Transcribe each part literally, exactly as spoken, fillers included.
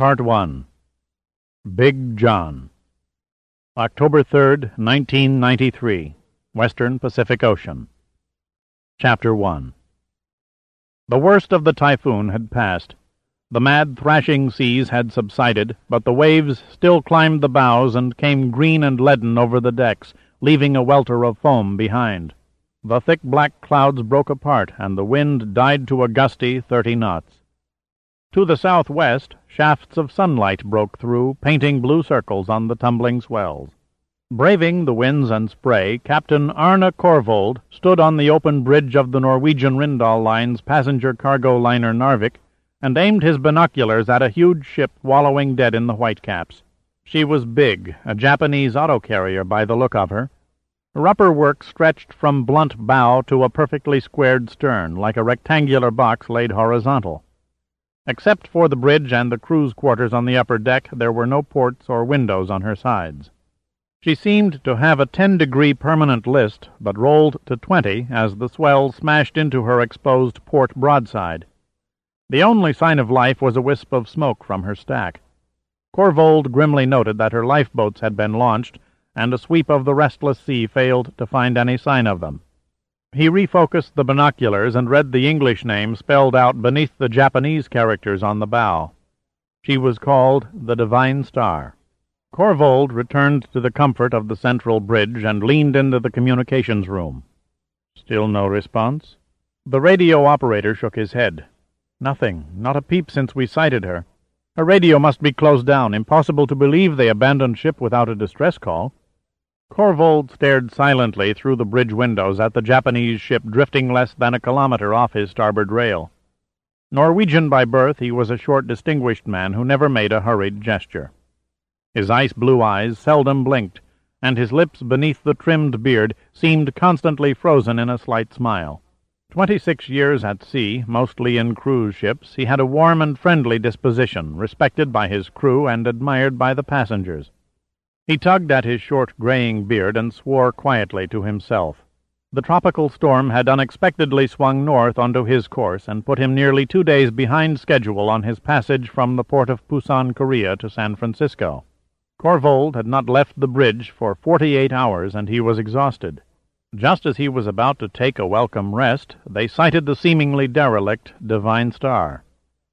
Part one. Big John. October third, nineteen ninety-three. Western Pacific Ocean. Chapter one. The worst of the typhoon had passed. The mad thrashing seas had subsided, but the waves still climbed the bows and came green and leaden over the decks, leaving a welter of foam behind. The thick black clouds broke apart, and the wind died to a gusty thirty knots. To the southwest, shafts of sunlight broke through, painting blue circles on the tumbling swells. Braving the winds and spray, Captain Arne Korvold stood on the open bridge of the Norwegian Rindal Line's passenger cargo liner Narvik and aimed his binoculars at a huge ship wallowing dead in the whitecaps. She was big, a Japanese autocarrier by the look of her. Her upper work stretched from blunt bow to a perfectly squared stern, like a rectangular box laid horizontal. Except for the bridge and the crew's quarters on the upper deck, there were no ports or windows on her sides. She seemed to have a ten-degree permanent list, but rolled to twenty as the swell smashed into her exposed port broadside. The only sign of life was a wisp of smoke from her stack. Korvold grimly noted that her lifeboats had been launched, and a sweep of the restless sea failed to find any sign of them. He refocused the binoculars and read the English name spelled out beneath the Japanese characters on the bow. She was called the Divine Star. Korvold returned to the comfort of the central bridge and leaned into the communications room. Still no response? The radio operator shook his head. Nothing, not a peep since we sighted her. Her radio must be closed down. Impossible to believe they abandoned ship without a distress call. Korvold stared silently through the bridge windows at the Japanese ship drifting less than a kilometer off his starboard rail. Norwegian by birth, he was a short, distinguished man who never made a hurried gesture. His ice-blue eyes seldom blinked, and his lips beneath the trimmed beard seemed constantly frozen in a slight smile. Twenty-six years at sea, mostly in cruise ships, he had a warm and friendly disposition, respected by his crew and admired by the passengers. He tugged at his short graying beard and swore quietly to himself. The tropical storm had unexpectedly swung north onto his course and put him nearly two days behind schedule on his passage from the port of Busan, Korea, to San Francisco. Korvold had not left the bridge for forty-eight hours, and he was exhausted. Just as he was about to take a welcome rest, they sighted the seemingly derelict Divine Star.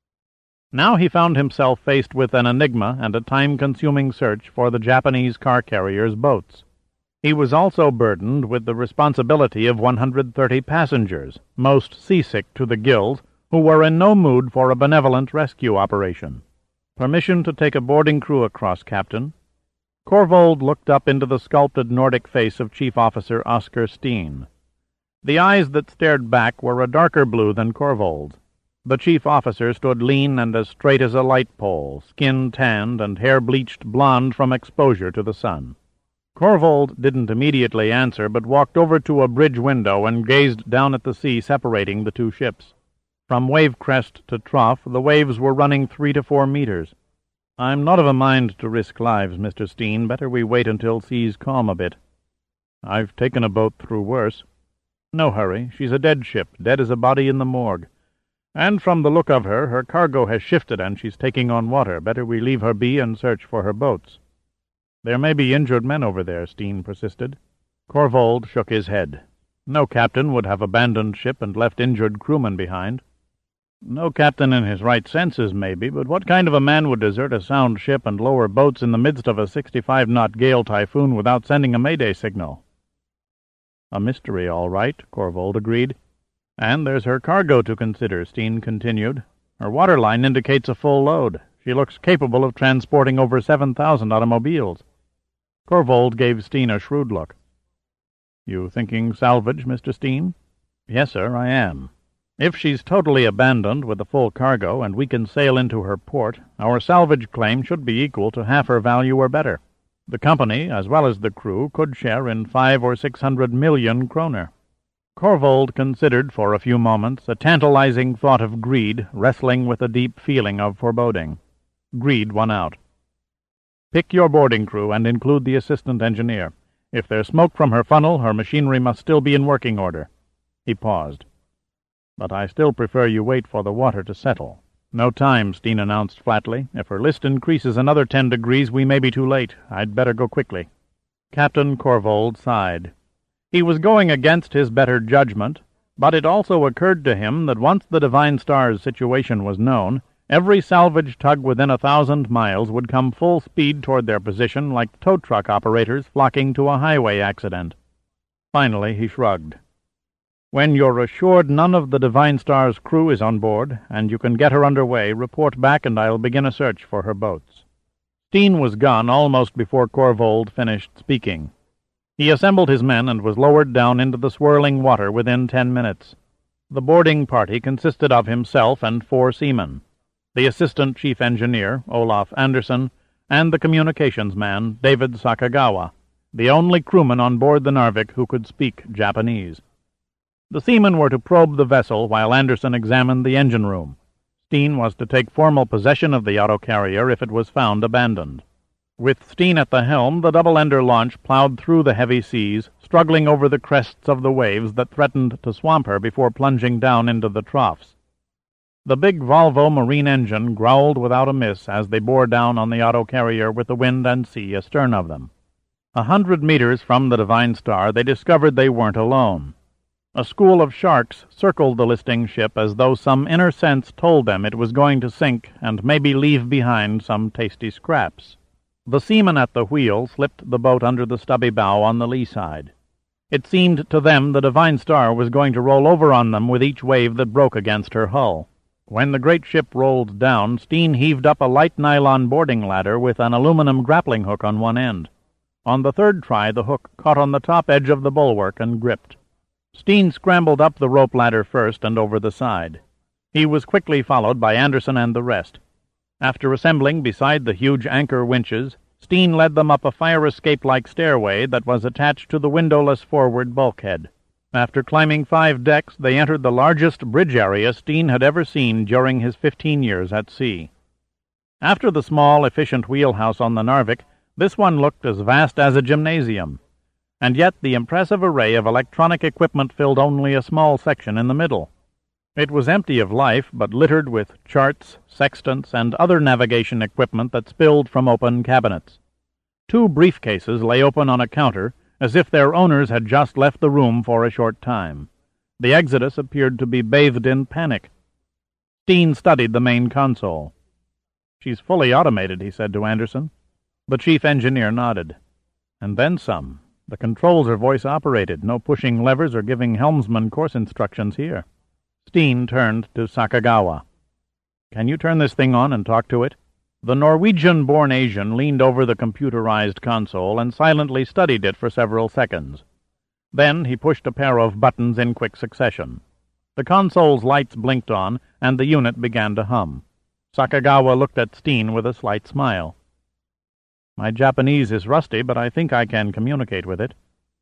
Now he found himself faced with an enigma and a time-consuming search for the Japanese car carrier's boats. He was also burdened with the responsibility of one hundred thirty passengers, most seasick to the gills, who were in no mood for a benevolent rescue operation. Permission to take a boarding crew across, Captain. Korvold looked up into the sculpted Nordic face of Chief Officer Oscar Steen. The eyes that stared back were a darker blue than Korvold's. The chief officer stood lean and as straight as a light pole, skin tanned and hair bleached blonde from exposure to the sun. Korvold didn't immediately answer, but walked over to a bridge window and gazed down at the sea separating the two ships. From wave crest to trough, the waves were running three to four meters. I'm not of a mind to risk lives, Mister Steen. Better we wait until seas calm a bit. I've taken a boat through worse. No hurry. She's a dead ship, dead as a body in the morgue. And from the look of her, her cargo has shifted and she's taking on water. Better we leave her be and search for her boats. There may be injured men over there, Steen persisted. Korvold shook his head. No captain would have abandoned ship and left injured crewmen behind. No captain in his right senses, maybe, but what kind of a man would desert a sound ship and lower boats in the midst of a sixty-five knot gale typhoon without sending a mayday signal? A mystery, all right, Korvold agreed. And there's her cargo to consider, Steen continued. Her waterline indicates a full load. She looks capable of transporting over seven thousand automobiles. Korvold gave Steen a shrewd look. You thinking salvage, Mister Steen? Yes, sir, I am. If she's totally abandoned with a full cargo and we can sail into her port, our salvage claim should be equal to half her value or better. The company, as well as the crew, could share in five or six hundred million kroner. Korvold considered for a few moments, a tantalizing thought of greed wrestling with a deep feeling of foreboding. Greed won out. Pick your boarding crew and include the assistant engineer. If there's smoke from her funnel, her machinery must still be in working order. He paused. But I still prefer you wait for the water to settle. "No time," Steen announced flatly. "If her list increases another ten degrees, we may be too late. I'd better go quickly." Captain Corvold sighed. He was going against his better judgment, but it also occurred to him that once the Divine Star's situation was known, every salvage tug within a thousand miles would come full speed toward their position like tow truck operators flocking to a highway accident. Finally he shrugged. "When you're assured none of the Divine Star's crew is on board, and you can get her underway, report back and I'll begin a search for her boats." Steen was gone almost before Corvold finished speaking. He assembled his men and was lowered down into the swirling water within ten minutes. The boarding party consisted of himself and four seamen, the assistant chief engineer, Olaf Anderson, and the communications man, David Sakagawa, the only crewman on board the Narvik who could speak Japanese. The seamen were to probe the vessel while Anderson examined the engine room. Steen was to take formal possession of the autocarrier if it was found abandoned. With Steen at the helm, the double-ender launch plowed through the heavy seas, struggling over the crests of the waves that threatened to swamp her before plunging down into the troughs. The big Volvo marine engine growled without a miss as they bore down on the autocarrier with the wind and sea astern of them. A hundred meters from the Divine Star, they discovered they weren't alone. A school of sharks circled the listing ship as though some inner sense told them it was going to sink and maybe leave behind some tasty scraps. The seaman at the wheel slipped the boat under the stubby bow on the lee side. It seemed to them the Divine Star was going to roll over on them with each wave that broke against her hull. When the great ship rolled down, Steen heaved up a light nylon boarding ladder with an aluminum grappling hook on one end. On the third try, the hook caught on the top edge of the bulwark and gripped. Steen scrambled up the rope ladder first and over the side. He was quickly followed by Anderson and the rest. After assembling beside the huge anchor winches, Steen led them up a fire escape-like stairway that was attached to the windowless forward bulkhead. After climbing five decks, they entered the largest bridge area Steen had ever seen during his fifteen years at sea. After the small, efficient wheelhouse on the Narvik, this one looked as vast as a gymnasium, and yet the impressive array of electronic equipment filled only a small section in the middle. It was empty of life, but littered with charts, sextants, and other navigation equipment that spilled from open cabinets. Two briefcases lay open on a counter, as if their owners had just left the room for a short time. The exodus appeared to be bathed in panic. Steen studied the main console. "She's fully automated," he said to Anderson. The chief engineer nodded. "And then some. The controls are voice-operated, no pushing levers or giving helmsman course instructions here." Steen turned to Sakagawa. "Can you turn this thing on and talk to it?" The Norwegian-born Asian leaned over the computerized console and silently studied it for several seconds. Then he pushed a pair of buttons in quick succession. The console's lights blinked on, and the unit began to hum. Sakagawa looked at Steen with a slight smile. "My Japanese is rusty, but I think I can communicate with it."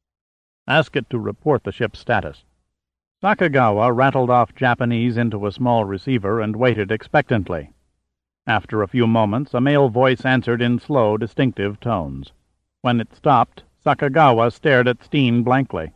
"Ask it to report the ship's status." Sakagawa rattled off Japanese into a small receiver and waited expectantly. After a few moments, a male voice answered in slow, distinctive tones. When it stopped, Sakagawa stared at Steen blankly.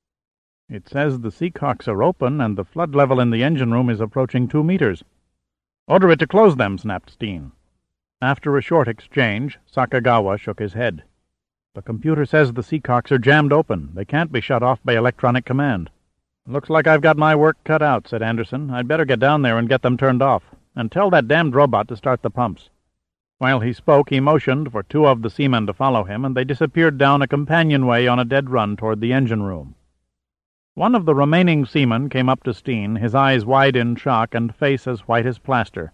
"It says the seacocks are open and the flood level in the engine room is approaching two meters." "Order it to close them," snapped Steen. After a short exchange, Sakagawa shook his head. "The computer says the seacocks are jammed open. They can't be shut off by electronic command." "Looks like I've got my work cut out," said Anderson. "I'd better get down there and get them turned off. And tell that damned robot to start the pumps." While he spoke, he motioned for two of the seamen to follow him, and they disappeared down a companionway on a dead run toward the engine room. One of the remaining seamen came up to Steen, his eyes wide in shock and face as white as plaster.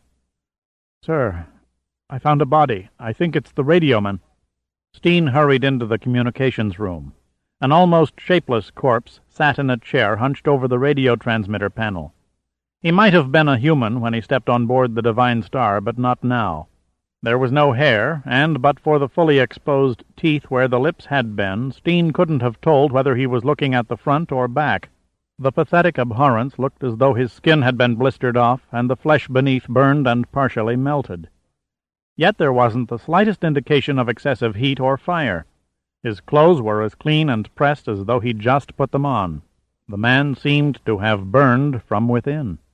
"Sir, I found a body. I think it's the radioman." Steen hurried into the communications room. An almost shapeless corpse sat in a chair hunched over the radio transmitter panel. He might have been a human when he stepped on board the Divine Star, but not now. There was no hair, and but for the fully exposed teeth where the lips had been, Steen couldn't have told whether he was looking at the front or back. The pathetic abhorrence looked as though his skin had been blistered off, and the flesh beneath burned and partially melted. Yet there wasn't the slightest indication of excessive heat or fire. His clothes were as clean and pressed as though he'd just put them on. The man seemed to have burned from within.